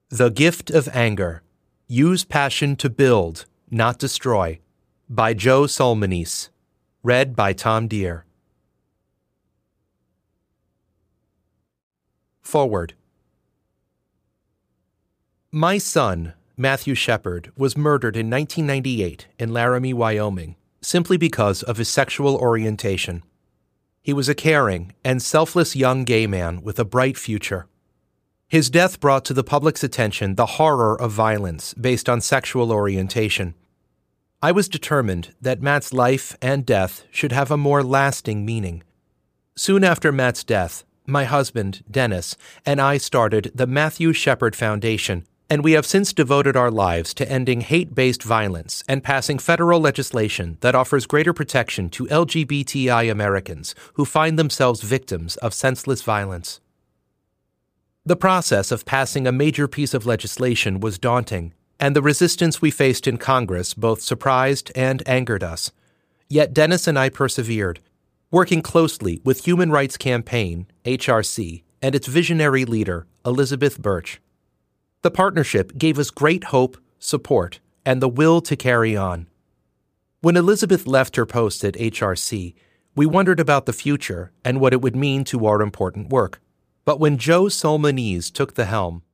The Gift of Anger. Use Passion to Build, Not Destroy, by Joe Solmonese. Read by Tom Deere. Forward. My son, Matthew Shepard, was murdered in 1998 in Laramie, Wyoming, simply because of his sexual orientation. He was a caring and selfless young gay man with a bright future. His death brought to the public's attention the horror of violence based on sexual orientation. I was determined that Matt's life and death should have a more lasting meaning. Soon after Matt's death, my husband, Dennis, and I started the Matthew Shepard Foundation, and we have since devoted our lives to ending hate-based violence and passing federal legislation that offers greater protection to LGBTI Americans who find themselves victims of senseless violence. The process of passing a major piece of legislation was daunting, and the resistance we faced in Congress both surprised and angered us. Yet Dennis and I persevered, working closely with Human Rights Campaign, HRC, and its visionary leader, Elizabeth Birch. The partnership gave us great hope, support, and the will to carry on. When Elizabeth left her post at HRC, we wondered about the future and what it would mean to our important work. But when Joe Solmonese took the helm,